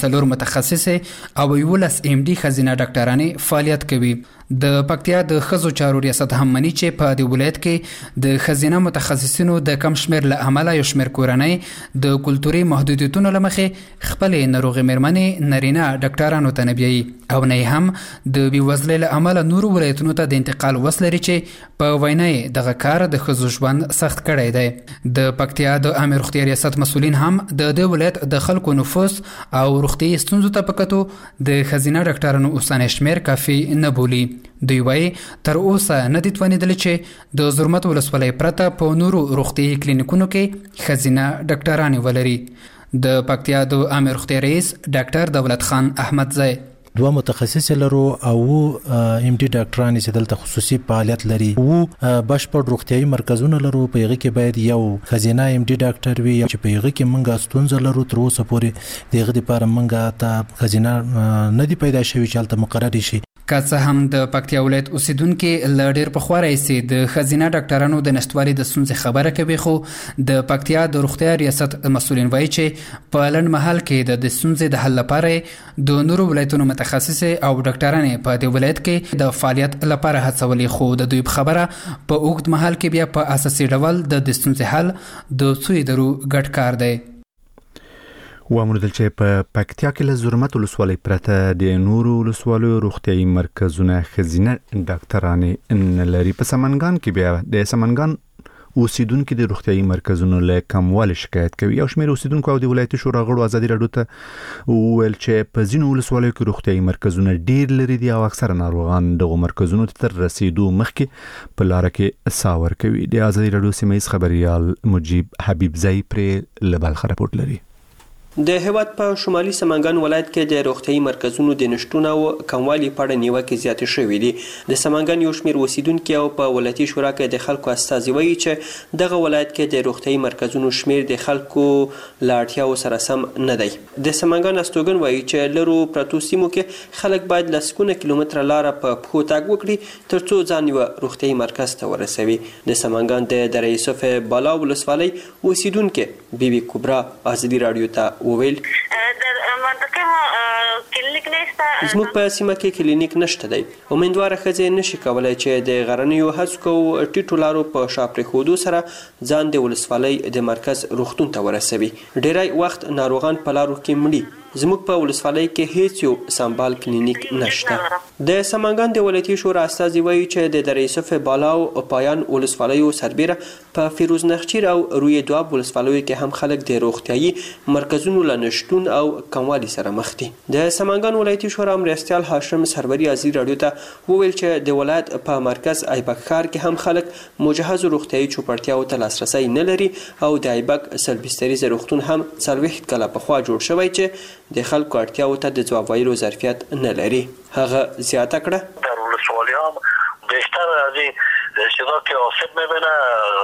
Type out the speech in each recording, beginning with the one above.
4 متخصصې او 11 MD ښځینه ډاکټرانې فعالیت کوي. د پکتیا د ښځو چارو ریاست هم مني چې په دې ولایت کې د ښځینه متخصصینو د کم شمېر له امله یو شمېر کورنۍ د کلتوري محدودیتونو له مخې خپلې ناروغې مېرمنې نارینه ډاکټرانو ته نه بیایي او نه هم د بېوزلۍ له امله نورو ولایتونو ته د انتقال وس لري چې په وینا یې دغه کار د ښځو ژوند سخت کړی دی. د پکتیا د عامې روغتیا ریاست مسؤلین هم د دې ولایت د خلکو نفوس او روغتیایي ستونزو ته په کتو د ښځینه ډاکټرانو اوسنی شمېر کافي نه بولي. دوی وایي تر اوسه نه دي توانېدلي چې د زرمت ولسوالۍ پرته په نورو روغتیایي کلینیکونو کې ښځینه ډاکټرانې ولري. د پکتیا د عامې روغتیا رئیس ډاکټر دولت خان احمدزی 2 متخصص لرو او MD ډاکټران چې دلته خصوصي فعالیت لري او بشپړ روغتیایي مرکزونه لرو. په هغه کې باید یو خزینه MD ډاکټر وي چې په هغه کې منګه ستونزه لرو. تر اوسه پورې دغه لپاره منګه ته خزینه نه دی پیدا شوی چې البته مقرر شي. که څه هم د پکتیا ولایت اوسیدونکو له ډېر پخوا راهیسې د ښځینه ډاکټرانو د نشتوالي د ستونزې خبره کوي، خو د پکتیا د روغتیا ریاست مسؤلین وایي چې په لنډ مهال کې د ستونزې د حل لپاره د نورو ولایتونو متخصص او ډاکټرانې په دې ولایت کې د فعالیت لپاره هڅولي، خو د دوی خبره په اوږد مهال کې بیا په اساسي ډول د ستونزې حل د څو ادارو ګډ کار دی. وامردل چې په پکتیا کې له زرمت ولسوالۍ پرته د نورو ولسوالیو روغتیایي مرکزونه ښځینه ډاکټرانې نه لري. په سمنګان کې بیا د سمنګان اوسیدونکو د روغتیایي مرکزونو له کموالي شکایت کوي. یو شمېر اوسیدونکو او د ولایتي شورا غړو ازادي راډیو ته وویل چې په ځینو ولسوالیو کې روغتیایي مرکزونه ډېر لري دي او اکثره ناروغان دغو مرکزونو ته تر رسیدو مخکې په لاره کې ساه ورکوي. د ازادي راډیو سیمه‌ییز خبریال مجیب حبیبزی پرې له بلخ راپورټ لري. د هیواد په شمالي سمنګان ولایت کې د روغتیایي مرکزونو د نشټون او کموالي په اړه نیوکې زیاتې شوې دي. د سمنګان یو شمېر اوسیدونکي او په ولایتي شورا کې د خلکو استازي وایي چې دغه ولایت کې د روغتیایي مرکزونو شمېر د خلکو له اړتیاو سره سم نه دی. د سمنګان استوګن وایي چې لرو پرتو سیمو کې خلک باید لسګونه کیلومتره لاره په پښو تګ وکړي ترڅو ځان یو روغتیایي مرکز ته ورسوي. د سمنګان د دره یوسف بالا ولسوالۍ اوسیدونکي بیبي کبرا ازادي راډیو ته وویل زموږ په سیمه کې کلینیک نشته دی. امیندواره ښځې نشي کولی چې د غرنیو هسکو ټیټو لارو په شا پرېښودو سره ځان د ولسوالۍ د مرکز روغتون ته ورسوي. ډیری وخت ناروغان په لارو کې مړي. زموږ په ولسوالۍ کې هیڅ یو سمبال کلینیک نشته. د سمنګان د ولایتي شورا استازي وایي چې د دره یوسف بالا او پایان ولسوالیو سربیره په فیروز نخچیر او روی دواب ولسوالیو کې هم خلک د روغتیایي مرکزونو له نشتون او کموالي سره مخ دي. د سمنګان ولایتي شورا مرستیال هاشم سروري ازادي راډیو ته وویل چې د ولایت په مرکز ایبک ښار کې هم خلک مجهز روغتیایي چوپړتیاو ته لاسرسی نه لري او د ایبک سلبستریز روغتون هم 40 کاله پخوا جوړ شوی چې د خلکو اړتیاو ته د ځواب ویلو ظرفیت نه لري. هغه زیاته کړه در ولسوالی هم بیشتر از این اشتراک آسیب میبینه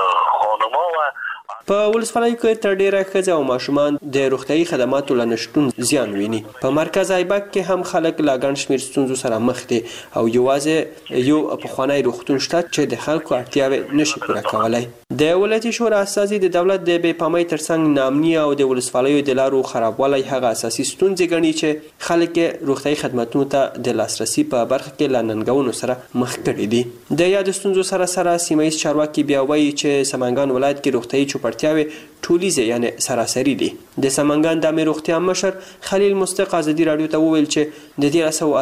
خانما و په ولسوالیو کې تر ډیره ښځې او ماشومان د روغتیایي خدماتو له نشتون زیان ویني. په مرکز ایبک کې هم خلک له ګڼ شمېر ستونزو سره مخ دي او یوازې یو پخوانی روغتون شته چې د خلکو اړتیاوې نشي پوره کولی. د ولایتي شورا استازي د دولت د بې پامۍ ترڅنګ ناامني او د ولسوالیو د لارو خرابوالی هغه اساسي ستونزې ګڼي چې خلک روغتیایي خدماتونو ته د لاسرسي په برخه کې له ننګونو سره مخ کړي دي. د یادو ستونزو سره سره سیمه‌ییز چارواکي بیا وایي چې سمنګان ولایت کې روغتیایي چوپړتیاوې ټولیزه یعنی سراسری دي. د سمنګان د امیر روغتیا مشر خلیل مستق ازادي راډیو ته وویل چې د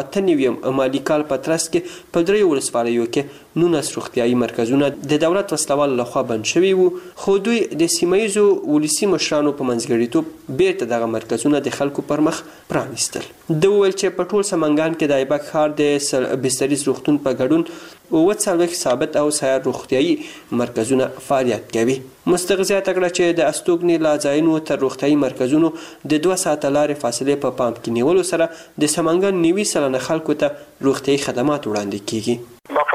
1998 مالی کال په ترڅ کې په دریو ولسوالیو کې 19 روغتیایي مرکزونه د دولت وسلوال لخوا بند شوي وو، خو دوی د سیمه‌ییزو ولسي مشرانو په منځګړیتوب بیرته دغه مرکزونه د خلکو پر مخ پرانیستل. د وویل چې په ټول سمنګان کې د ایبک ښار د بستریز روغتون په ګډون 40 ثابت او سیار روغتیایي مرکزونه فعالیت کوي. مستق زیاته کړه چې د استوګنې له ځایونو تر روغتیایي مرکزونو د 2 ساعته لارې فاصلې په پام کې نیولو سره د سمنګان 90 سلنه خلکو ته روغتیایي خدمات وړاندې کیږي.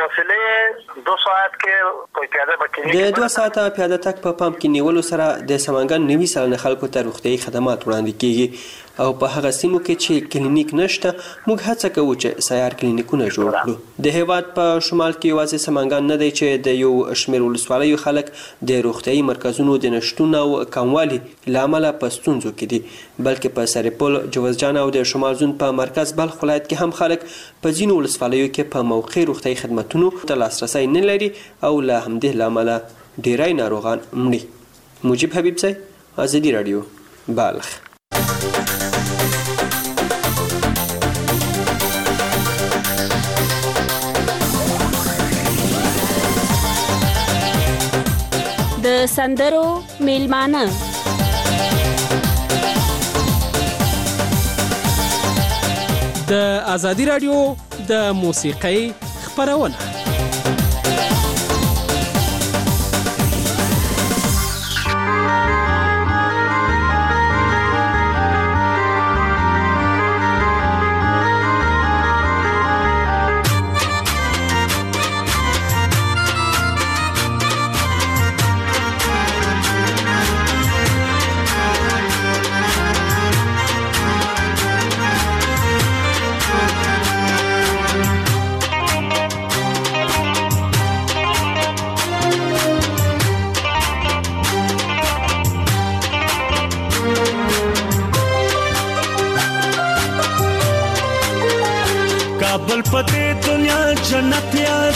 د 2 ساعته پیاده تګ په پام کې نیولو سره د سمنګان 90 سلنه خلکو ته روغتیایي خدمات وړاندې کیږي. او په هغه سیمو کې چې کلینیک نشته موږ هڅه کوو چې سیار کلینیکونه جوړ کړو. د هیواد په شمال کې یوازې سمنګان نه دی چې د یو شمېر ولسوالیو خلک د روغتیايي مرکزونو د نشتون او کموالي له امله په ستونزو کې دي، بلکې په سرپل، جوزجان او د شمال زون په مرکز بلخ ولایت کې هم خلک په ځینو ولسوالیو کې په موقع روغتیايي خدماتونو ته لاسرسی نه لري او له همدې له امله ډیری ناروغان مړي. مجيب حبیبزی، ازادي رادیو، بلخ. د سندرو میلمانه د ازادي رادیو د موسیقۍ خپرونه. کابل پته دنیا جنت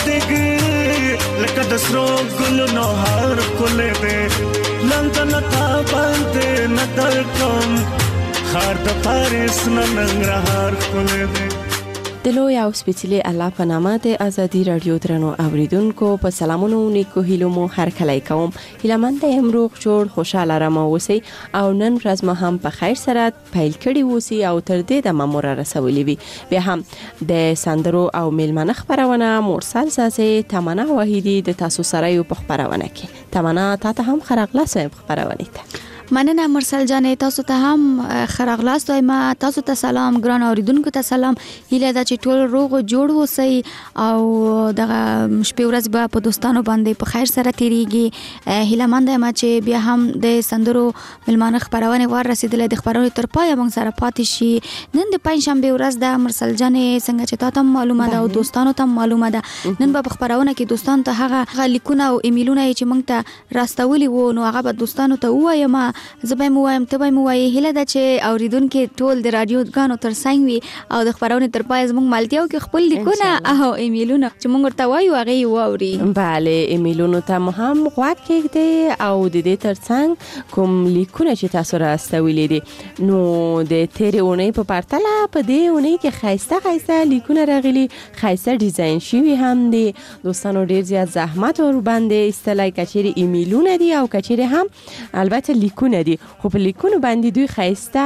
یادګ لکه د سرو ګلونو هر کله دې لندن تا باندې نظر کوم خار د پاریس ننګرهار کله دې. د لوی او سپیڅلي الله په نامه د ازادي رادیو درنو اوریدونکو په سلامونو نیکو هیلو مو هر کله کوم. هیلمند یم روغ جوړ خوشاله رمه اوسئ او نن ورځ مو هم په خیر سره پیل کړي اوسئ او تر دې د مامور رسولې وي. بیا هم د سندرو او میلمنه خبرونه مرسل زازي تمنا وحیدی د تاسو سره یو په خبرونه کې. تمنا تاسو هم خرغلاس وي خبرونه ته. مننه مرسل جانې، تاسو ته هم خرغلاس وایم. تاسو ته سلام، ګران اوریدونکو ته سلام. هیله ده چې ټول روغ جوړ اوسئ او دغه شپې ورځ به په دوستانو باندې په خیر سره تیریږي. هیله مند یم چې بیا هم د سندرو میلمانه خبرونه ور رسیدلې د خبرونو تر پای موږ سره پاتې شي. نن د پنځشنبه ورځ د مرسل جانې څنګه چې تاسو معلومه ده او دوستانو ته معلومه ده، نن به خبرونه کې دوستان ته هغه لیکونه او ایمیلونه چې موږ ته راستولي وو نو هغه به دوستانو ته وایم. زه به مو وایم، ته به مو وایې. هیله ده چې اوریدونکو ټول د رادیو غانو تر څنګ وي او د خبرونو تر پای زموږ ملتیاو کې خپل لیکونه او ایمیلونه چې موږ ورته وایو هغه واوري. بله، ایمیلونو ته مو هم غوږ کېږدئ او د دې تر څنګ کوم لیکونه چې تاسو راستولي دي نو د تیرې اونۍ په پرتله په دې اونۍ کې ښایسته لیکونه راغلي، ښایسته ډیزاین شوي هم دي. دوستانو ډیر زیات زحمت ور باندې ایستلی، کچېرې ایمیلونه دي او کچېرې هم البته لیکونه دي، خو په لیکونو باندې دوی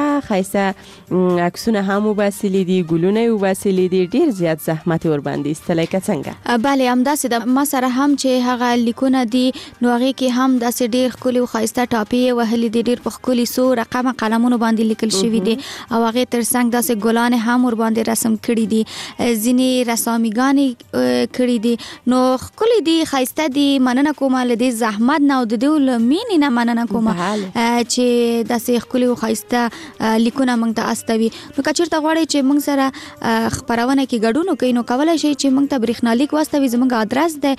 ښایسته عکسونه هم وباسلي دي، ګلونه یې وباسلي دي، ډیر زیات زحمت ور باندې ایستلی. که څنګه؟ بله، همداسې ده. ما سره هم چې هغه لیکونه دي نو هغې کې هم داسې ډیر ښکلي او ښایسته ټاپې یې وهلي دي، ډیر په ښکلي څو رقمه قلمونو باندې لیکل شوي دي او هغې تر څنګ داسې ګلانې هم ور باندې رسم کړي دي، ځینې رساميګانې کړي دي. نو ښکلي دي، ښایسته دي. مننه کوم له دې زحمت نه او د دې له مینې نه مننه کوم چې داسې ښکلي او ښایسته لیکونه موږ ته استوي. نو که چېرته غواړئ چې موږ سره خپرونه کې ګډون وکړئ نو کولی شئ چې موږ ته برېښنالیک واستوي. زموږ ادرس دی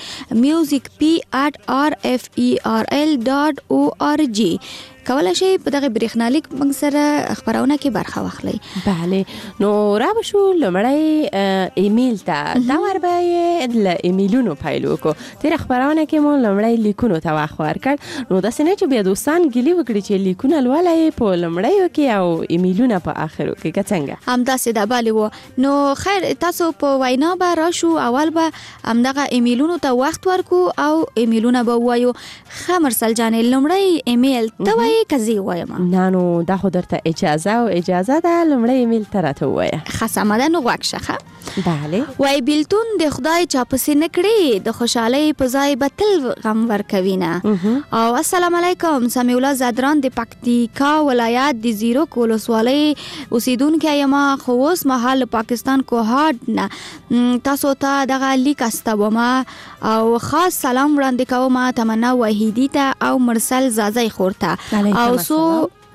music@rferl.org. کولی شئ په دغه برېښنالیک موږ سره خبرونه کې برخه واخلئ. بله، نو را بشو لومړی ایمیل ته دا ور به له ایمیلونو پیل وکړو. تېره خبرونه کې مو لومړی لیکونو ته وخت ورکړ، نو داسې نه چې بیا دوستان ګیلې وکړي چې لیکونه لولئ په لومړیو کې او ایمیلونه په آخرو کې. که څنګه؟ همداسې ده. بله و. نو خیر، تاسو په وینا به راشو، اول به همدغه ایمیلونو ته وخت ورکو او ایمیلونه به ووایو. ښه مرسل جانې، لومړی ایمیل ته وایي که زه ووایم؟ نه، نو دا خو درته اجازه ده لومړی ایمیل ته راته ووایه. ښه سمه ده، نو غوږ شه. بله. وای بیلتون د خدای چاپسې نه کړي، د خوشحالۍ په ځای به تل غم ورکوي نه. او السلام علیکم، سمیع الله زدران د پکتیکا ولایت د زیروک ولسوالۍ اوسیدونکی یم، خو اوس مهال پاکستان کوهاټ نه تاسو ته دغه لیک استوم او خاص سلام وړاندې کوم تمنا وحیدی ته او مرسل زازی خورته او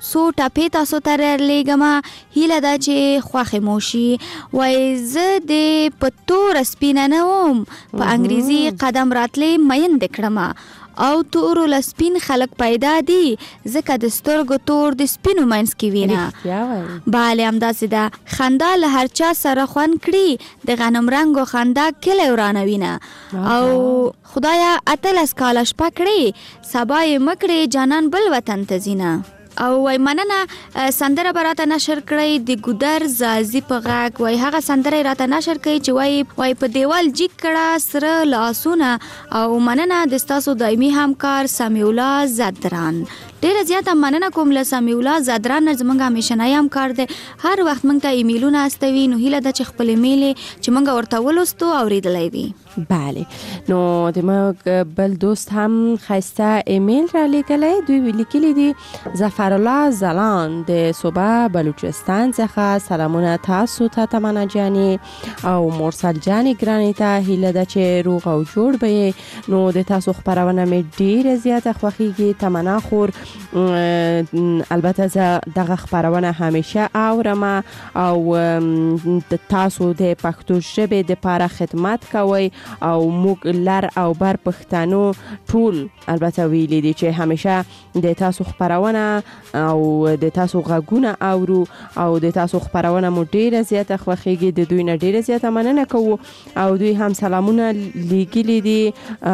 سو ټاپې تاسو ته لېږم. هیله ده چې خوښې مو شي. وایي زه د په تور سپینه نه وم، په انګریزي قدم راتلې میند کړم او تورو لسپین خلق پیدا دي ځکه د سترګو تور د سپینو منځ کې وینه. بله همداسې ده. خندا له هر چا سره خوند کړي، د غنم رنګو خندا کلی ورانه وینه. او خدایا 18 کاله شپه کړي، سبا یې مکړې جانان بل وطن ته ځینه. او وای مننه سندره براته نشر کړی د ګودر زازي په غاک. وای هغه سندره راته نشر کړی چې وای په دیوال جیک کړه سره لاسونه. او مننه د تاسو دایمي همکار سمیع الله زدران. ډیره زیاته مننه کوم له سمیع الله زدران زمونږ همیشنی همکار دی. هر وخت مونږ ته ایمیلونه استوي، نو هیله ده چې خپل ایمیل چې مونږ ورته ولوستو اوریدلی وي. بله، نو د موږ بل دوست هم خسته ایمیل را لیکلی. دوی لیکلی دي ظفرالله زلان د صوبه بلوچستان څخه سلامونه تاسو ته تمنا جانی او مرسل جانی ګرانې ته. هیله ده چې روغ او جوړ به. نو د تاسو خبرونه مې ډیره زیاته خوښیږي. تمنا خور البته زه دغه خبرونه همیشه اورم او تاسو د پښتو ژبې لپاره خدمت کوئ او موږ لر او بر پښتنو ټول البته ویلي دي چې همیشه د تاسو خبرونه او د تاسو غږونه اورو او د تاسو خبرونه مو ډیره زیاته خوښیږي. د دوی نه ډیره زیاته مننه کوو. او دوی هم سلامونه لیکلي دي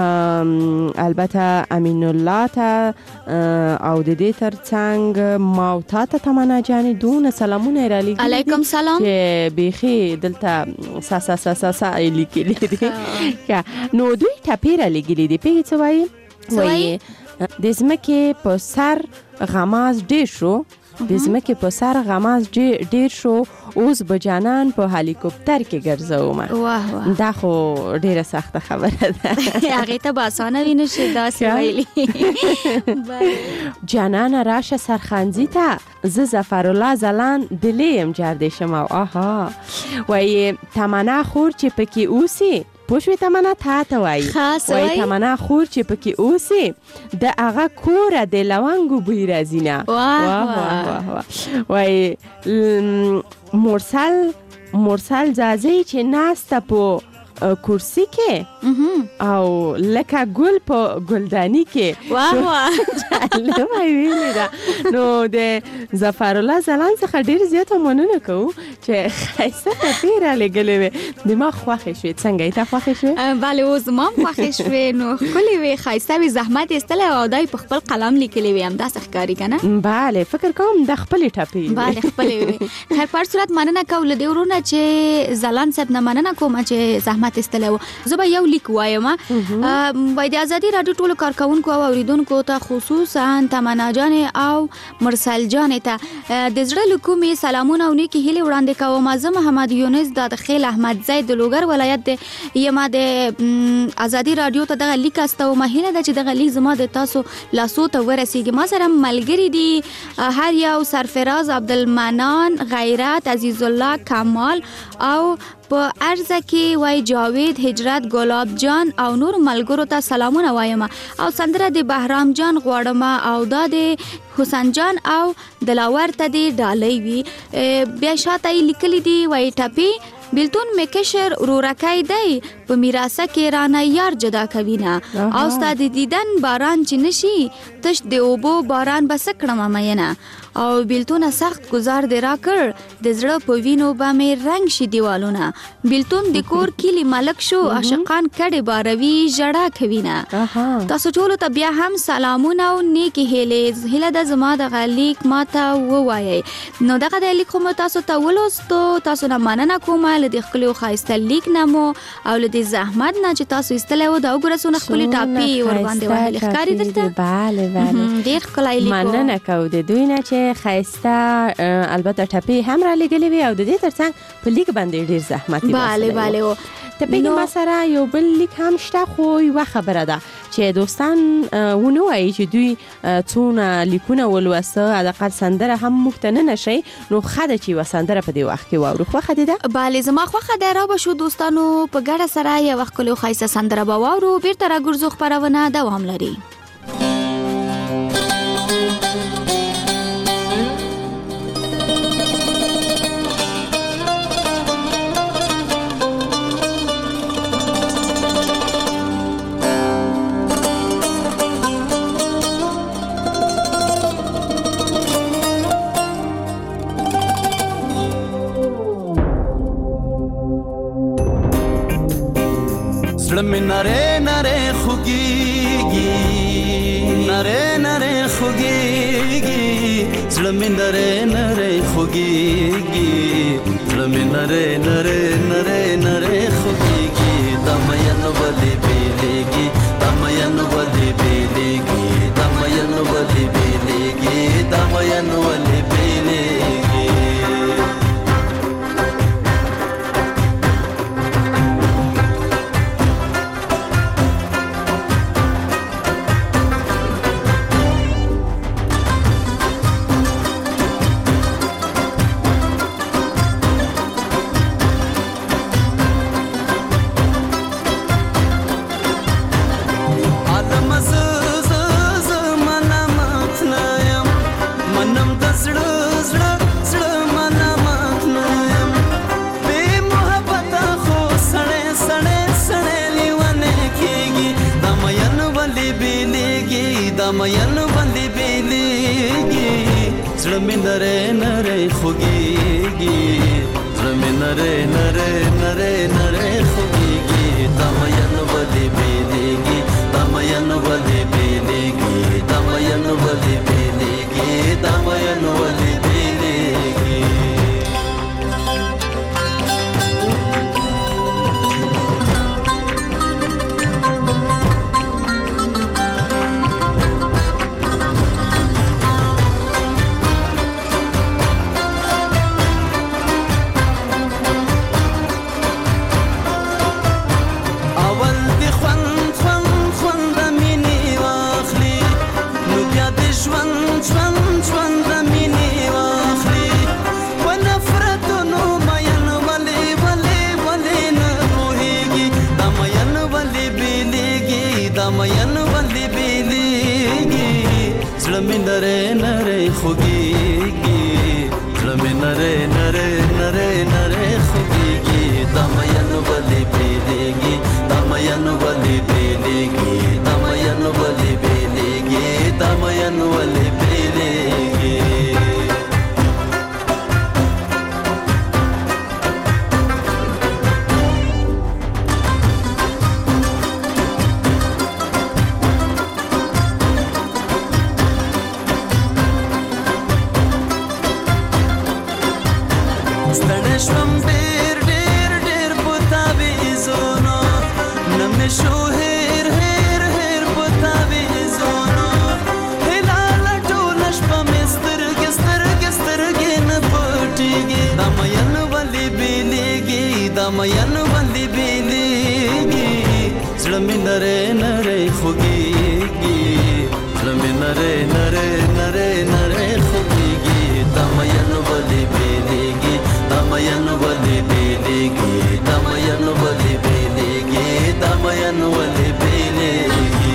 البته امین الله ته او د دې ترڅنګ ما او تا ته تمنا جانې دونه سلامونه را لیکلي. علیکم سلام. چې بیخي دلته سا لیکلي دي. نو دوی ټاپې را لیکلي دي. پیږي څه وایي؟ د ځمکې په سر غماز ډیر شو، د ځمکې په سر غماز ډیر شو، اوس به جانان په هلیکوپټر کې ګرځوم. واه واه، دا خو ډیره سخته خبره ده. هغه ته به اسانه ویني شي داسې ویلي. جانان راشه سرخنزی ته، زه ظفرالله زلان دلیم جرده شما. آها، وای تمنا خور چې پکې اوسی. پوشوی تمنا تا وای تمنا خور چې پکې اوسی د هغه کور د لونګو بوی راځینه. وای مرسل زازی چې ناسته په کرسی کې او لکه ګل په ګلدانی کې. واه واه، جالب ویلی ده. نو د ظفرالله زلان څخه ډیر زیاته مننه کوو چې خیسته ټاپې را لېږلې وې. د ما خوښې شوې. څنګه یې ته خوښې شوې؟ بله، اوس ما هم خوښې شوې. نو ښکلې وې، ښایسته وې، زحمت یې ایستلی او دا یې په خپل قلم لیکلې وې. همداسې ښکاري که نه؟ بله، فکر کوم د خپلې ټاپې. بله، خپلې وې. خیر، په هر صورت مننه کوو له دې ورونه چې زلان صاحب نه مننه کوم چې زحمت ایستلی و. زه به یو لیک وایم. وای د ازادي راډیو ټولو کارکونکو او اوریدونکو ته خصوصا تمنا جانې او مرسل جانې ته د زړه له کومې سلامونه او نیکې هیلې وړاندې کوم. زه محمد یونس د خیل احمد زید د لوګر ولایت یم د ازادي راډیو ته دغه لیک استوم. هیله ده چې دغه لیک زما د تاسو لاسو ته ورسیږي. ما سره ملګري دي هر یو سرفراز عبدالمنان، غیرت، عزیز الله، کمال او په ارزه کې وای جاوید، هجرت، ګلاب جان او نور ملګرو ته سلامونه وایم. او سندره د بهرام جان غواړم او دا د حسین جان او دلاور ته دی ډالۍ وي. بیا شاته لیکلي دي وای ټاپې بیلتون میکشر رورکای دی په میراسه کې رانه یار جدا کوینه. او ستاد دیدن باران چې نشي تش د اوبو باران بس کړم مینه. او بیلتون سخت گزار دی را کړ د زړه په وینو به مې رنگ شي دیوالونه. بیلتون د کور کلی ملک شو عاشقان کډه باروي جړه کوینه. تاسو ټول ته بیا هم سلامونه او نیکی هیله د زما د غلیک ماته ووایي. نو دغه د لیک کوم تاسو ته ولوستو. تاسو نه مننه کوم له د خپل خایسته لیک نمو او له د زحمت نه چې تاسو ایستله و دا وګورئ خپل ټاپی ور باندې وهل ښکاری درته. بله بله، ډیر ښکلی لیک. مننه کوو د دوی نه چې خایسته البته ټاپی هم را لګلې وي او د دې ترڅنګ په لیک باندې ډیر زحمت یې. بله بله، ته پیږي ما سره یو بل لیک هم شته خو یوه خبره ده چې دوستان ونه وایي چې دوی څونه لیکونه ولوسته حداقل سندره هم موږ ته نه نشي. نو ښه ده چې یوه سندره په دې وخت کې واورو. خوښه دې ده؟ بله، زما خوښه ده. را به شو دوستانو په ګډه سره یوه ښکلې ښایسته سندره به واورو. بیرته راګرځو، خپرونه دوام لري. زړه مې نری نری خوږېږي نری نری خوږېږي زړه مې نری نری خوږېږي زړه مې نری نری نری نری خوږېږي دا مین ولې بیلېږي دا مین ولې بیلېږي دا مین ولې بیلېږي دا مین ولې بیلېږي مین باندې بیلېږي زړه مې نری نری خوږېږي زړه مې نری نری نری نری خوږېږي دا مین باندې بیلېږي دا مین باندې بیلېږي دا مین باندې بیلېږي دا مین باندې بیلېږي نری نری خوږېږي زړه مې نری نری نری نری خوږېږي دا مین ولې بیلېږي دا مین ولې بیلېږي دا مین ولې بیلېږي دا مین ولې بیلېږي مین باندې بیلېږي زړه مې نری نری خوږېږي زړه مې نری نری نری نری خوږېږي دا مین باندې بیلېږي دا مین باندې بیلېږي دا مین باندې بیلېږي دا مین باندې بیلېږي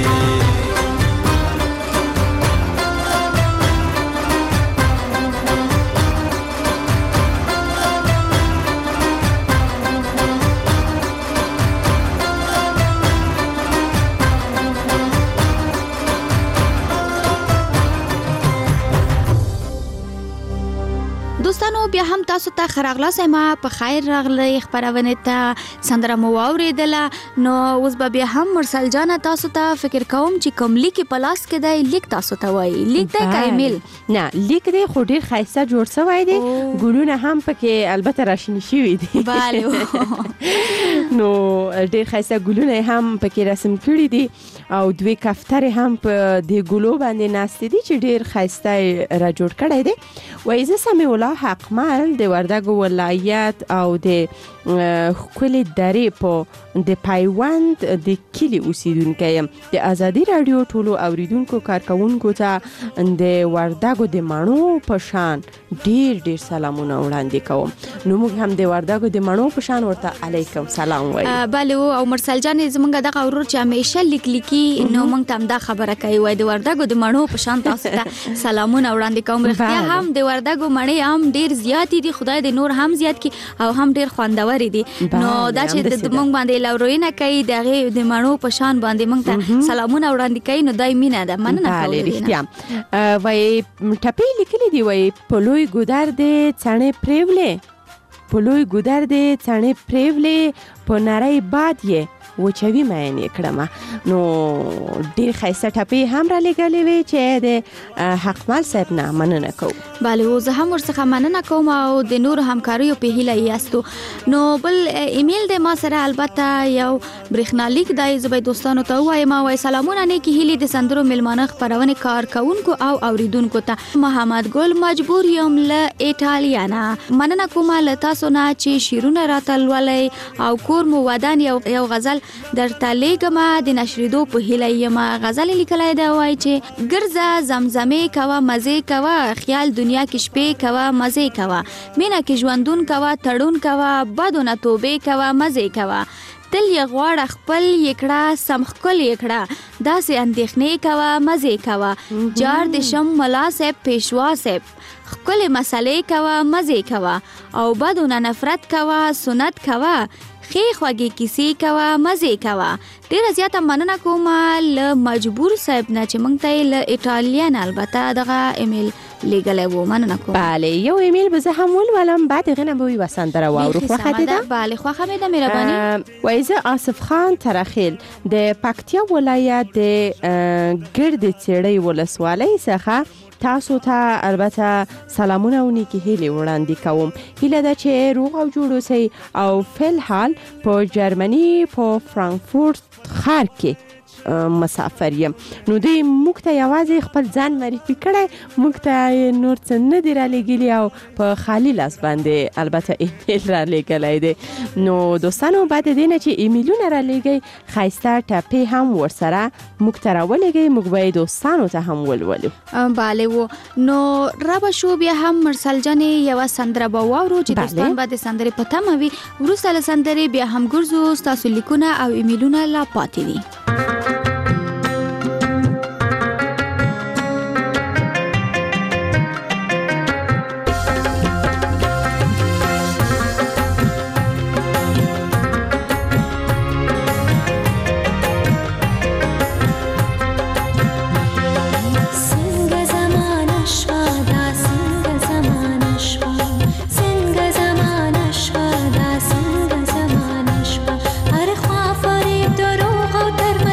دوستانو بیا هم تاسو ته خراغلاس ما په خیر راغلی خبرونه ته سندره مو اوریدله نو اوس به بیا هم مرسل جان تاسو ته فکر کوم چې کوم لیک په لاس کې دی لیک تاسو ته وایي لیک دی کایمل نه لیک دی خو ډیر خاصه جوړ شوی دی ګلونه هم پکې البته راشنی شوی دي bale نو ډیر خاصه ګلونه هم پکې رسم کړی دي او دوی کفتره هم په دې ګلو باندې ناستې دي چې ډیر خاصه را جوړ کړی دی وایزه سمې الله حقمل د وردګو ولایت او د خپل درې په د پایوند د کلی اوسیدونکو يم د ازادي رادیو ټولو اوریدونکو کارکونکو ته د وردګو د مانو په شان ډیر ډیر سلامونه وړاندې کوم نو موږ هم د وردګو د مانو په شان ورته علیکم سلام وایو bale او مرسل جان زمونږ دغه ورور چې همیشه لیکي نو موږ ته هم دا خبره کوي وای د وردګو د مانو په شان تاسو ته سلامونه وړاندې کوم رښتیا هم د وردګو مڼې هم ډیر زیات دي خدای دې نور هم زیات کی او هم ډیر خوندور دي نو دا چې د موږ باندې لوروینه کوي دغه د مڼو په شان باندې موږ ته سلامونه وړاندې کوي نو دای مینه ده مننه کوم رښتیا وای ټپې لیکلي دی وای پلوي ګودر دې څنې پریولې پلوي ګودر دې څنې پریولې په نړۍ باد یې وچوي مې کړم نو ډیر خیسته ټپې هم را لګلې وي چې د حقمل صاحب نه مننه کوم. بله و زه هم ورڅخه مننه کوم او د نور همکاریو په هیله یاستو. نو بل ایمیل د ما سره البته یو برېښنالیک دی، زه به دوستانو ته ووایم وای سلامونه نیکې هیلې د سندرو میلمانه خپرونې کارکوونکو او اوریدونکو ته. محمد ګل مجبور یم له ایټالیا نه، مننه کوم له تاسو نه چې شیرونه راته لولئ او کور مو ودان یو غزل درته لیږم د نشریدو په هیله یم. غزل لیکلی دی وای چې ګرځه زمزمې کوه مزې کوه، خیال دنیا کې شپې کوه مزې کوه، مینه کې ژوندون کوه تړون کوه، بدو نه توبې کوه مزې کوه، تل یې غواړه خپل یې کړه سم ښکل یې کړه، داسې اندېښنې کوه مزې کوه، جار د شم ملا صاحب پیشوا صاحب ښکلې مسلې کوه مزې کوه، او بدو نه نفرت کوه سنت کوه، ښې خوږې کیسې کوه مزې کوه. ډیره زیاته مننه کوم له مجبور صاحب نه چې موږ ته یې له ایټالیا نه البته دغه ایمیل لیږلی و. مننه کوم. بله یو ایمیل به زه هم ولولم، بعد هغې نه به یوه سندره واورو. خوښه دې ده؟ بله خوښه مې ده مهرباني. وایي زه آصف خان ترخیل د پکتیا ولایت د ګرد څېړۍ ولسوالۍ څخه تاسو ته البته سلامونه او نیکی هیلې وړاندې کوم. هیله ده چې روغ او جوړ اوسئ او فلحال په جرمني په فرانکفورت ښار کې مسافر یم. نو دوی موږ ته یوازې خپل ځان معرفي کړی، موږ ته نور څه نه دي را لېږلي او په خالي لاس باندې البته ایمیل را لېږلی دی. نو دوستانو بعد دې نه چې ایمیلونه را لېږئ ښایسته ټپې هم ورسره موږ ته را ولېږئ، موږ به یې دوستانو ته هم ولولو. بله و نو رابه شو بیا هم مرسل جانې یوه سندره به واورو چې دوستان به د سندرې په تمه وي. وروسته له سندرې بیا هم ګرځو، ستاسو لیکونه او ایمیلونه لا پاتې دي. در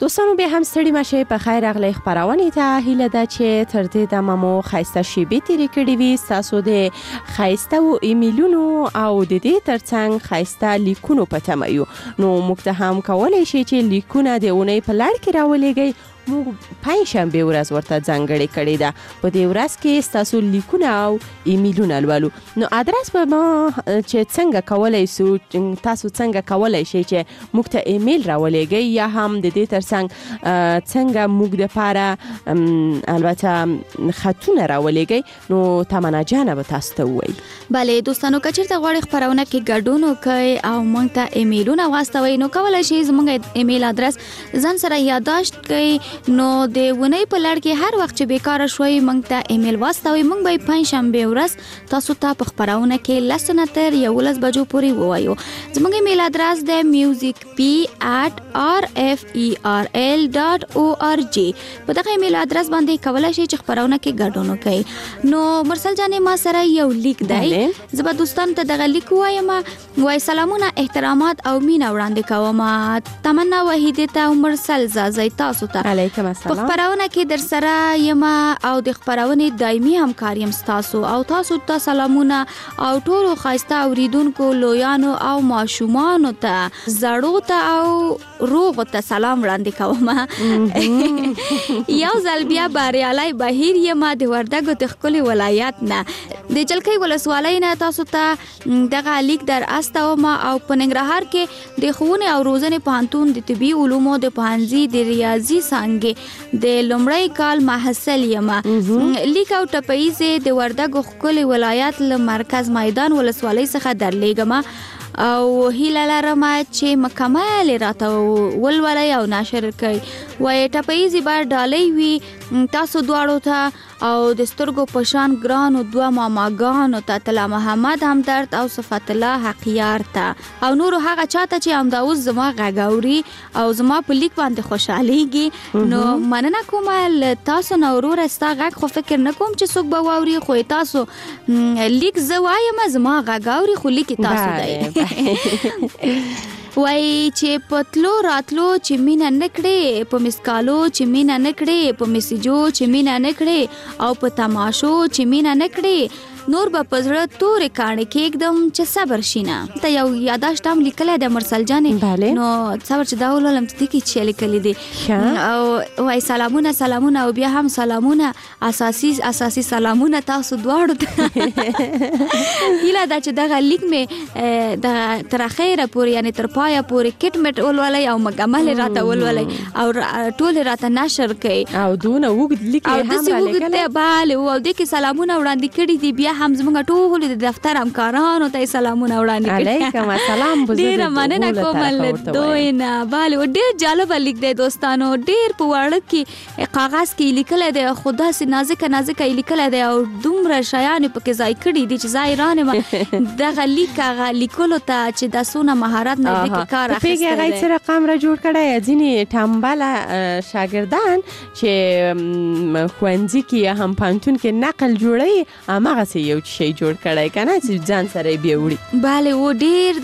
دوستانو به هم ستړي مشه په خیر اغلی خبرونه ته هیله ده چې تر دې دمه مو خایسته شیبې تیرې کړې وي تاسو د خایسته او ایمیلونو او د دې ترڅنګ خایسته لیکونو په تمه یو نو موږ ته هم کولای شي چې لیکونه د اونۍ په لړ کې راولېږئ موږ پنځشنبه ورځ ورته ځانګړې کړې ده په دې ورځ کې تاسو لیکونه او ایمیلونه لولو نو ادرس به ما چې څنګه کولای شو تاسو څنګه کولای شئ چې موږ ته ایمیل راولېږئ یا هم د دې ترڅنګ څنګه موږ د پاره البته خطونه راولېږئ نو تمنا جان به تاسو ته وایي بله دوستانو کچېرته غواړئ خبرونه کې ګډون وکړئ او موږ ته ایمیلونه واستوئ نو کولای شئ زموږ ایمیل ادرس ځان سره یادداشت کړئ نو د ونې په لړ کې هر وخت چې بیکاره شوي موږ ته ایمیل واستوئ موږ به پنځشنبه ورځ تاسو ته په خبرونه کې لسنه تر 11 بجو پورې ووایو زموږ ایمیل ادرس د musicp@rferl.org په دغه ایمیل ادرس باندې کولای شئ چې خبرونه کې ګډون وکړئ نو مرسل جانې ما سره یو لیک دی زه به دوستانو ته دغه لیک وایم وای سلامونه احترامات او مینه وړاندې کوم تمنا وحیده ته مرسل زازای تاسو ته علیکم السلام په خبرونه کې در سره یم او د خبرونې دایمي همکار یم تاسو او تاسو ته سلامونه او ټولو خایسته اوریدونکو لویانو او ماشومانو ته زړو ته او روغ ته سلام وړاندې کوم یو ځل بیا بریالي بهیر یم د وردګو د خپل ولایت نه د جلکۍ ولسوالۍ نه تاسو ته دغه لیک در استوم او په ننګرهار کې د ښوونې او روزنې پوهنتون د طبي علومو د پوهنځي د ریاضي څانګې د لومړی کال محصل یم لیک او ټپیزې د وردګو ښکلي ولایت له مرکز میدان ولسوالۍ څخه درلیږم او هیله لرم چې مکمل راته ولولئ او نشر کړئ وای ټپیزې به ډالۍ وي تاسو دواړو ته او د سترګو په شان ګرانو دوه ماماګانو ته طلا محمد همدرد او صفت الله حقیار ته او نور هغه چاته چې همدا اوس زما غږ اوري او زما په لیک باندې خوشحاليږي نو مننه کوم تاسو نو وروره ستا غږ خو فکر نه کوم چې څوک به واوري خو تاسو لیک زه وایم زما غږ اوري خو لیک تاسو دی وای چې پتلو راتلو چې مینا نکړې په مسکالو چې مینا نکړې په میسجو چې مینا نکړې او په تماشو چې مینا نکړې نور به پزړه تورې کاڼې کېږدم چې صبر شینه ته یو یاداشت هم لیکلی د مرسل جانې نو صبر چې دا ولولم چې دې کې چې لیکلی دی او وای سلامونه او بیا هم سلامونه اساسي سلامونه تاسو دواړو ته هیله ده چې دغه لیک مې د تر اخره پورې یعنی تر پایه پورې کټ مټ ولولئ او مکمل راته ولولئ او ټول راته نشر کړئ او دونه وګد لیک هم را لیکلی بله او دې کې سلامونه وړاندې کړي دي بیا هم زموږ ټول د دفتر همکارانو ته سلامونه وړاندې کړي علیکم السلام ډېره مننه کوم دوی نه بله ډېر جالب لیک دی دوستانو ډېر په وړه کې کاغذ کې لیکلی دی خدا سي نازکه لیکلی دی او دومره شیان پکې ځای کړي دي چې ظاهرانه دغه لیک هغه لیکلو ته چې د سونه مهارت نه دی کار اخیستی دی پیګه سره رقم را جوړ کړی ځینې ټمبله شاګردان چې ښوونځي کې هم پوهنتون کې نقل جوړوي هماغسې یو شی جوړ کړی که نه چې ځان سره یې بیا وړي بله و ډېر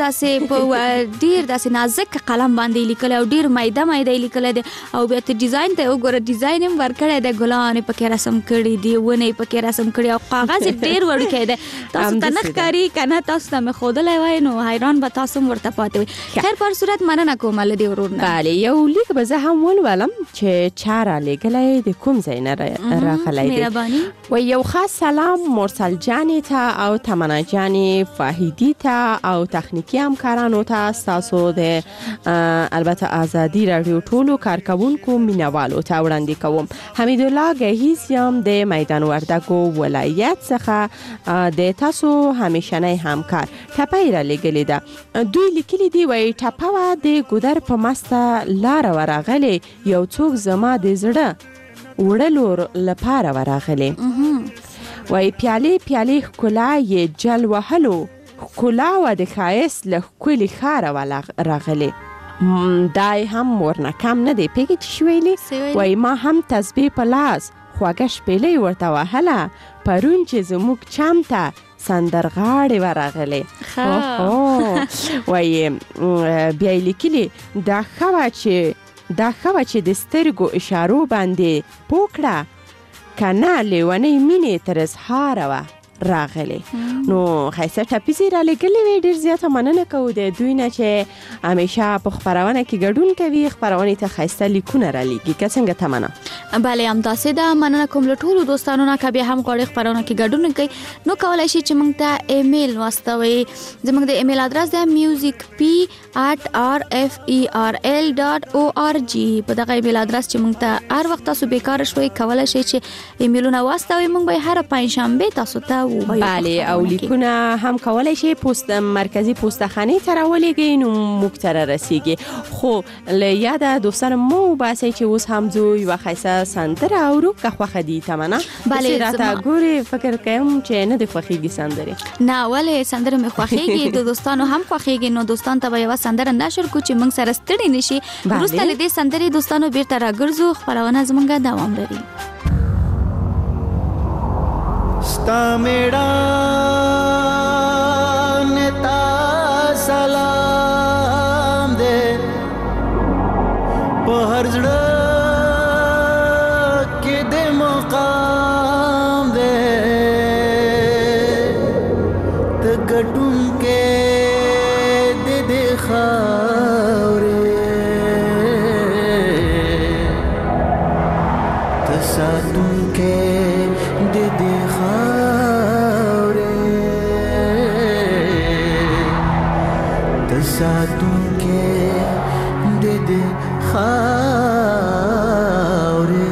داسې نازک قلم باندې لیکلی او ډېر میده یې لیکلی دی او بیا ته ډیزاین ته وګوره ډیزاین هم ورکړی دی ګلان یې پکې رسم کړي دي ونې یې پکې رسم کړي او کاغذ یې ډېر وړوکی دی تاسو ته نه ښکاري که نه تاسو ته مې ښودلی وای نو حیران به تاسو هم ورته پاتې وي خیر پر صورت مننه کوم له دې ورور نه بله یو لیک به زه هم ولولم چې چا رالیږلی د کوم ځای نه راغلی دی مهرباني و یو خاص سلام مرسل جانې ته او تمنا جانې فاهیدی ته او تخنیکی همکارانو ته ستاسو د البته آزادي راډیو ټولو کارکوونکو مینوالو ته وړاندې کوم حمیدالله گهیز یم د میدان وردګو ولایت څخه د تاسو همیشنی همکار ټپه را لیږلې ده دوی لیکلي دي وایي ټپه وه د ګودر په مسته لاره ورغلې یو څوک زما د زړه وړلو لپاره ورغلې وای پیالې ښکلا یې جل وهلو ښکلا و د ښایست له ښکلي ښاره راغلې دای هم ورنه کم نه دی پوهېږې چې شي ویلې وای ما هم تسبیح په لاس خوږه شپېلۍ ورته وهله پرون چې زموږ چم ته سندرغاړې ورغلې وایي بیا یې لیکلي دا ښه وه چې دا ښه چې د سترګو اشارو باندې پوکړه کنه لیونی مینې تر اظهاره وه راغلی. نو ښایسته ټپیزې را لګلې وې. ډېر زیاته مننه کوو د دوی نه چې همیشه په خپرونه کې ګډون کوي، خپرونې ته ښایسته لیکونه را لیږي. که څنګه تمنا؟ بله همداسې ده. مننه کوم له ټولو دوستانو نه که بیا هم غواړئ خپرونه کې ګډون کوي نو کولی شي چې موږ ته ایمیل واستوئ. زموږ د ایمیل ادرس ده musicp@rferl.org. په دغه ایمیل ادرس چې موږ ته هر وخت تاسو بیکاره شوئ کولی شئ چې ایمیلونه واستوئ. موږ به هره پنجشنبه تاسو ته بله او لیکونه هم کولی شي مرکزی پوستخانه ته راولېږئ نو موږ ته رارسیږي. خو له یاده دوستان مو وباسئ چې اوس هم زه یوه ښایسته سندره اورو که خوښه دي تمنا؟ بله راته ګورې فکر کوم چې نه دې خوښېږي سندرې؟ نه ولې سندره مې خوښېږي د دوستانو هم خوښېږي. نو دوستان ته به یوه سندره نشر کړو چې موږ سره ستړي نشي. وروسته له دې سندرې دوستانو بیرته راګرځو. خپرونه زموږ دوام لري. ستا میړانې ته سلام دی په هر زړه کې د مقام دی ته ګټونکی د دې خاورې ته ساتونکی د دې ساتونکې د دې خاورې.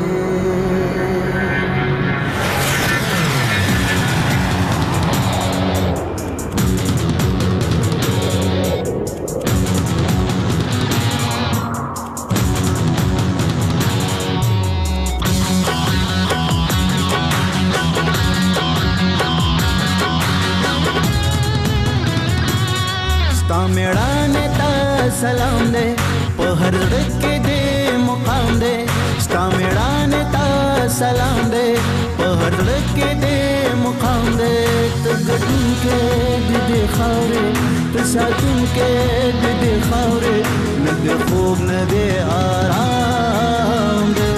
ستا میړانې ته سلام دی په هر زړه کې دې مقام دی. ستا میړانې ته سلام دی په هر زړه کې دې مقام دی. ته ګټونکی د دې خاورې ته ساتونکی د دې خاورې نه دې خوب نه دې آرام دی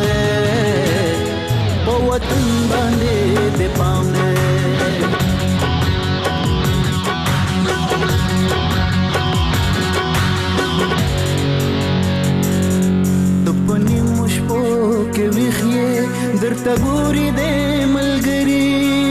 په وطن باندې دې پام دی. درته ګوري د ملګري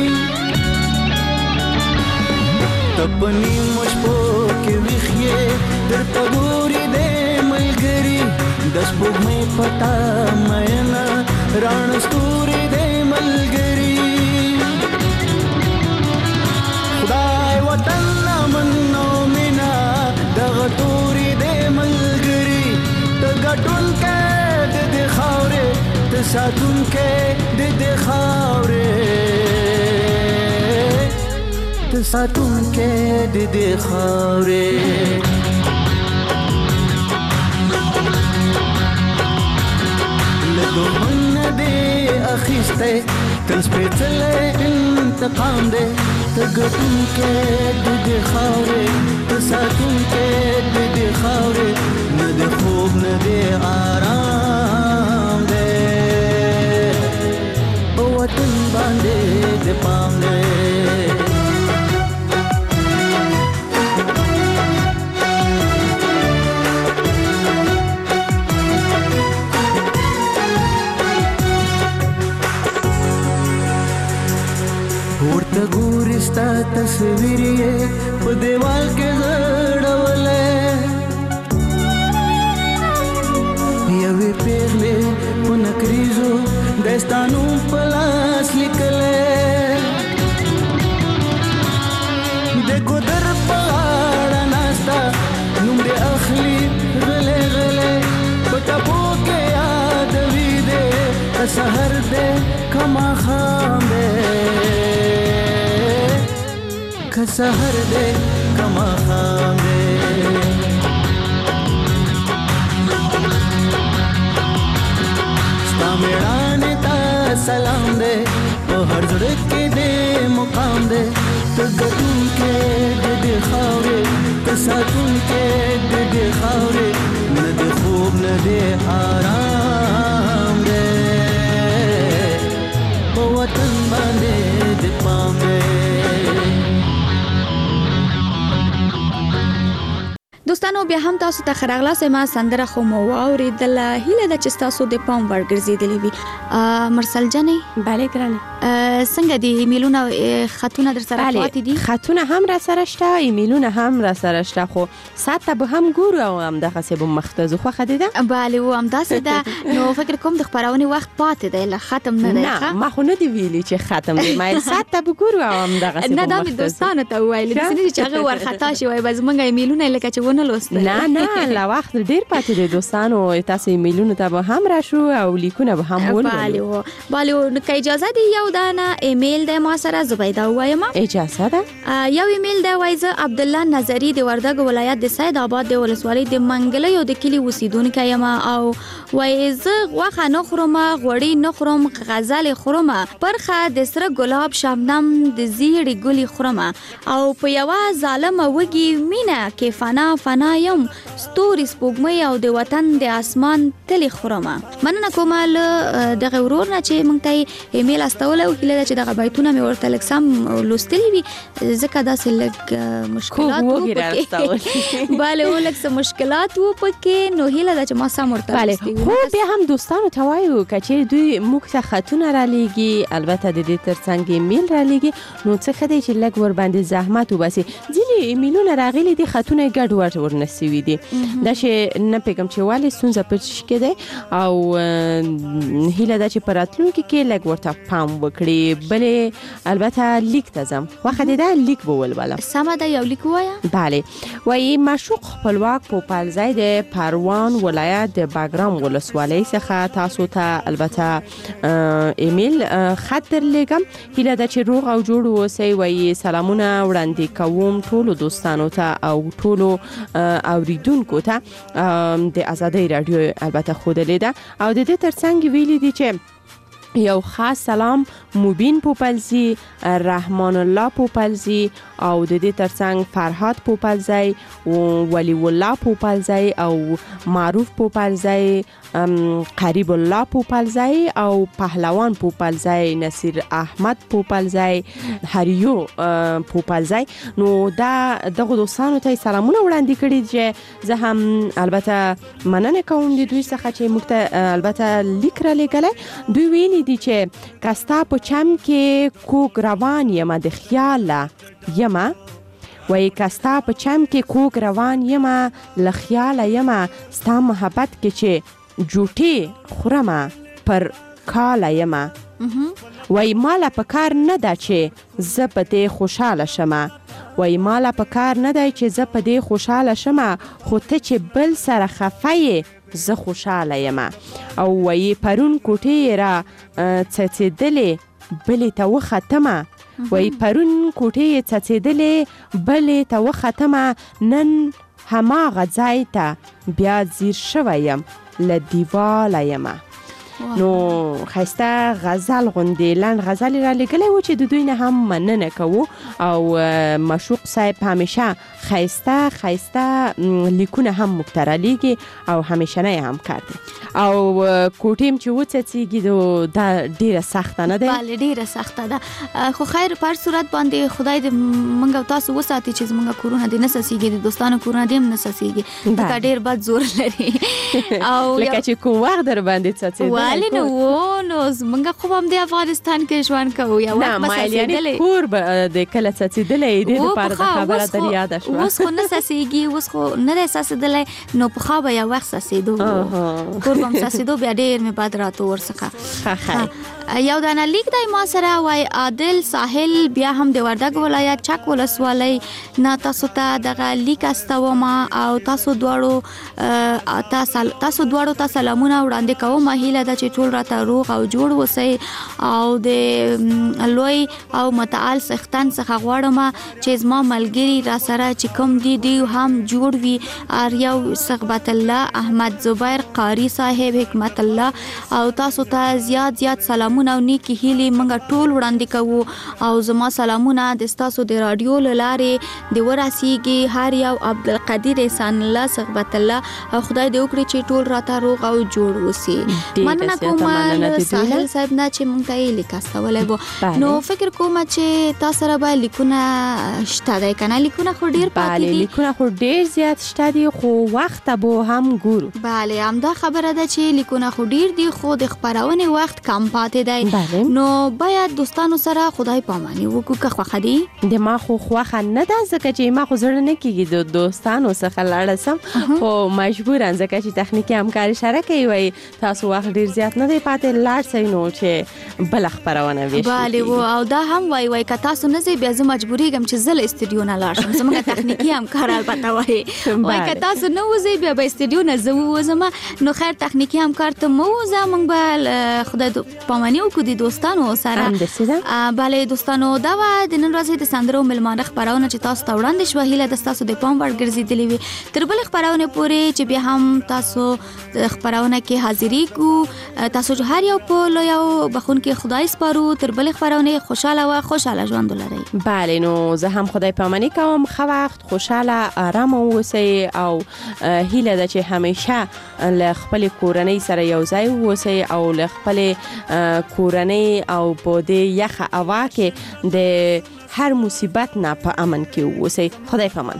تپنی مشپو کې ویخې درته ګوري د ملګري د سپوږمۍ پتا مینا ران ستوري د ملګري خدای وطن منو مینا دغه توري د ملګري ته ګټون کې د خاورې ته ساتونکی د دې خاورې ته ساتونکی د دې خاورې. له دښمن نه دې اخیستی تل سپېڅلی انتقام دی ته ګټونکی د دې خاورې ته ساتونکی د دې خاورې نه د خوب نه دې آرام دی په وطن باندې د پام دی. ورته ګوري ستا تصویر یې په دیوال کې غړولی یوې پیغلې په نکریزو داستانو په لاس لیکلی د ګودر په غاړه ناسته نوم دې اخلي غلی غلی په ټپو کې یادوي دې که سحر دې که ماښام دې که سحر دې که ماښام دې. ستا میړانې ته سلام دې په هر زړه کې دې مقام دې ته ګټونکی د دې خاورې ته ساتونکی د دې خاورې نه دې خوب نه دې بیا هم تاسو ته خراغلاس ما سندره خو مو واوریدل هیله د چې تاسو د پام ورګرځیدلې وي مرسل جانې بله ګرانه څنګه دي ایمیلونه خطونه در سره پاتې دي خطونه هم را سره شته ایمیلونه هم را سره شته خو ساعت به هم ګورو او هم دغه څه به مختزو خو خدیده بله و هم داسې ده نو فکر کوم د خبرونه وخت پاتې دی لا ختم نه دی نه ما خو نه دی ویلي چې ختم دی ما ساعت به ګورو او هم دغه څه نه دا مې دوستانو ته وایي چې هغه ورخطا شي وای بس مونږ ایمیلونه لکه چې ونه لوستل نه لا وخت ډیر پاتې دی دوستانو تاسو ایمیلونه ته به هم راشو او لیکونه به هم ولولو بله نو که اجازه دی یو دانه ایمیل د ما سره زبیده وایم اجازه ده یو ایمیل دی وایزه عبد الله نظری د وردګ ولایت د سید آباد د ولسوالۍ د منګل یو د کلی اوسیدونکی یم او وایزه غوښه نه خورم غوړي نه خورم غزل خورم پرخه د سره ګلاب شبنم د زیړې ګلي خورم او په یو ظالم وږي مینه کې فنا یم ستوري سپوږمۍ او د وطن د اسمان تلې خورم مننه کوم دغه ورور نه چې مونږ ته ایمیل استول او کله چې دغه بیتونه مې ورته لکسم لوستلی وي ځکه داسې لږ مشکلات وو بله ولکس مشکلات وو پکې نو هیله ده چې ما سم ورته بله خو بیا هم دوستانو ته وایو که دوی موږ ته خطونه را لیږي البته د دې ترڅنګ ایمیل را لیږي نو څه ښه دی چې لږ ورباندې زحمت وباسي ځینې ایمیلونه راغلي دي خطونه یې ګډوډ ورنسوي دي دا چې نه پوهېږم چې ولې ستونزه په څه کې دی او هیله ده چې په راتلونکي کې لږ ورته پام وکړي بلې البته لیک ته ځم خوښه دې ده لیک به ولولم سمه ده یو لیک ووایه بله وایي معشوق خپلواک پوپلزی د پروان ولایت د باګرام ولسوالۍ څخه تاسو ته البته ایمیل خط درلیږم هیله ده چې روغ او جوړ اوسئ وایي سلامونه وړاندې کوم ټولو دوستانو ته او ټولو اوریدونکو ته د آزادۍ رادیو البته ښودلې ده او د دې ترڅنګ ویلي دي چې یو خاص سلام مبین پوپلزی رحمان الله پوپلزی او د دې ترڅنګ فرهاد پوپلزی ولی الله پوپلزی او معروف پوپلزی قریب الله پوپلزی او پهلوان پوپلزی نصیر احمد پوپلزی هریو پوپلزی نو دغه دوستانو ته سلامونه وړاندې کړي چې زه هم البته مننه کوم د دوی څخه چې موږ ته البته لیک را لېږلی دوی ویلي دي چې کستا په چم کې کوږ روان یم د خیاله یمه وایي کستا په چم کې کوږ روان یم له خیاله یم ستا محبت کې چې جوټې خورمه پر کاله یم وایي ماله په کار نه ده چې زه په دې خوشحاله شمه وایي ماله په کار نه دی چې زه په دې خوشحاله شمه خو ته چې بل سره خفه یې زه خوشحاله یم او وایي پرون کوټې را څڅېدلې بلې ته وختمه وایي پرون کوټې څڅېدلې بلې ته وختمه نن هماغه ځای ته بیا ځیر شوی یم له دیواله یم نو خسته غزل غوندې لنډ غزل را لګلی و چې د دوی نه هم مننه کوو او مشوق صاحب همیشه خسته لیکونه هم موږ ته رالیږي او همیشنی همکار دی او کوټیم چې وڅڅېږي دا ډیره سخته نه ده بله ډیره سخته ده خو خیر په هر صورت باندې خدای دې موږ او تاسو وساتي چې زموږ کورونه دې نه سسېږي د دوستانو کورونه دې هم نه سسېږي ځکه ډیر بد زور لري او لکه چې کوم وخت در باندې څڅېدلی ولې نه و نو زموږ خو هم د افغانستان کې ژوند کوو یا وخت به سسېدلی کور به د کله څڅېدلی دې دپاره د خبره در یاده شوه اوس خو نه سسېږي اوس خو نه دی سسېدلی نو پخوا به یو وخت سسېدو کور به هم سسېدو بیا ډېر مې بد راته ورڅخه یو دانه لیک دی ما سره وای عادل ساحل بیا هم د وردګ ولایت چک ولسوالۍ نه تاسو ته دغه لیک استوم او تاسو دواړو ته سلامونه وړاندې کوم هیله ده چې ټول راته روغ او جوړ اوسئ او د لوی او متعال څښتن څخه غواړم چې زما ملګري را سره چې کوم دي هم جوړ وي اریو صحبت الله احمد زبیر قاری صاحب حکمت الله او تاسو ته زیات سلام سلامونه او نیکی هیلې موږ ټول وړاندې کوو او زما سلامونه د تاسو د رادیو لارې د ورسیږي هر یو عبدالقدیر احسان الله صحبت الله او خدای دې وکړي چې ټول راته روغ او جوړ وسی. مننه کوم ساحل صاحب نه چې موږ ته لیک استولای وو. نو فکر کوم چې تاسو را به لیکونه شته دی کنه؟ لیکونه خو ډیر پاتې دي. لیکونه خو ډیر زیات شته دي خو وخت به هم ګورو. bale همدا خبره ده چې لیکونه خو ډیر دي خو د خبرونه وخت کم پاتې دی. نو باید دوستانو سره خدای پاماني وکړو که خوخه دي. د ما خو خوخه نه ده ځکه چې ما خو زړه نه کیږي د دوستانو څخه لاړ سم خو مجبورم ځکه چې تخنیکی همکاري شریکه وي تاسو وخت ډیر زیات نه دی پاتې لاړ سئ نو چې بل خبرونه وي. bale و او دا هم وای که تاسو نه زی بیا زه مجبوریږم چې زل استودیو نه لاړ شم. زموږ تخنیکی همکار البته وای که تاسو نه وځي بیا به استودیو نه زو زما نو خیر تخنیکی همکار ته مو زمونږ به خدای پاماني وکړو د دوستانو سره. bale دوستانو دا و د نن ورځې د سندرو ملمانه خبرونه چې تاسو ته وړاندې شوه هیله د تاسو د پام وړ ګرځېدلې وي. تر بل خبرونه پورې چې بیا هم تاسو خبرونه کې حاضرې کو تاسو هر یو په لویو بخون کې خدای سپارو. تر بل خبرونه خوشاله و خوشاله ژوند ولرئ. bale نو زه هم خدای پاماني کوم. خو وخت خوشاله آرام اوسئ او هیله ده چې همیشه له خپل کورنۍ سره یو ځای اوسئ او له خپل کورنۍ او په دې یخه هوا کې د هر مصیبت نه په امن کې اوسئ. خدای پامان.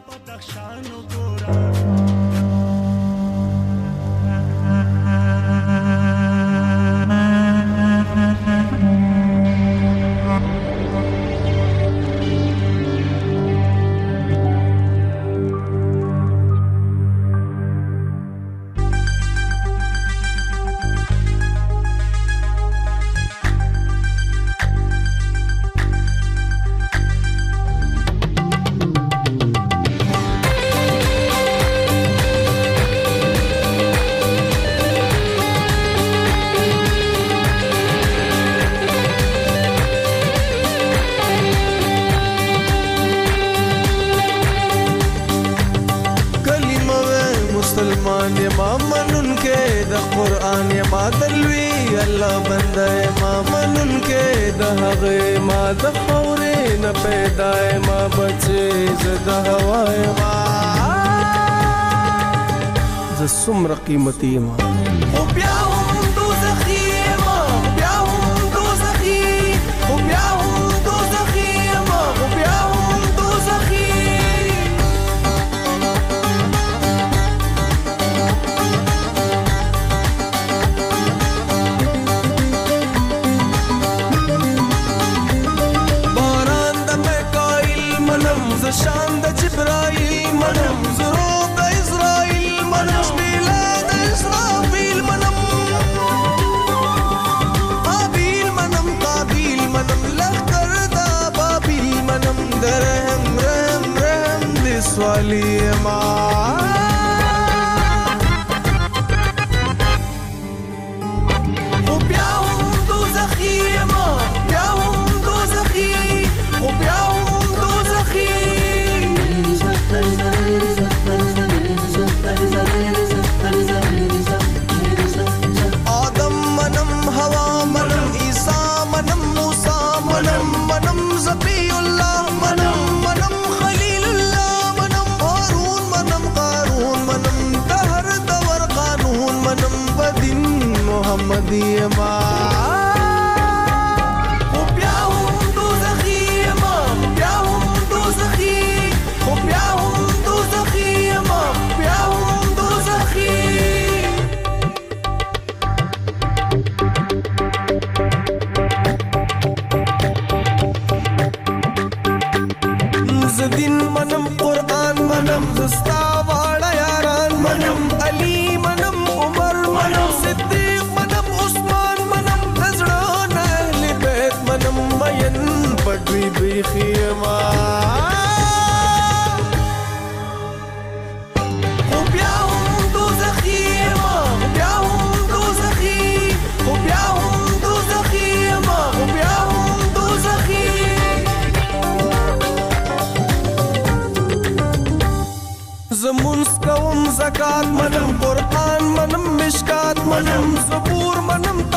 سمر قیمتي ما او بیا هم دوزخی ما بیا هم دوزخی او بیا هم دوزخی ما او بیا هم دوزخی باران د میکائیل منم ز شان د جبرائیل منم زروب د اسرائیل منم والی ما او بیا هم دوزخی ما بیا هم دوزخی او بیا هم دوزخی آدم منم هوا منم عیسی منم موسی منم منم زبی الله منم منم خلیل الله محمدی ما او بیا هم دوزخی ما بیا هم دوزخی او بیا هم دوزخی ما بیا هم دوزخی زدین منم قرآن منم زستا واړه یاران منم علی منم عمر منم صدیق پټوي بخیما او بیا هم دوزخی ما بیا هم دوزخی او بیا هم دوزخی ما او بیا هم دوزخی زمون کوم زکات منم قرآن منم مشکات منم زبور منم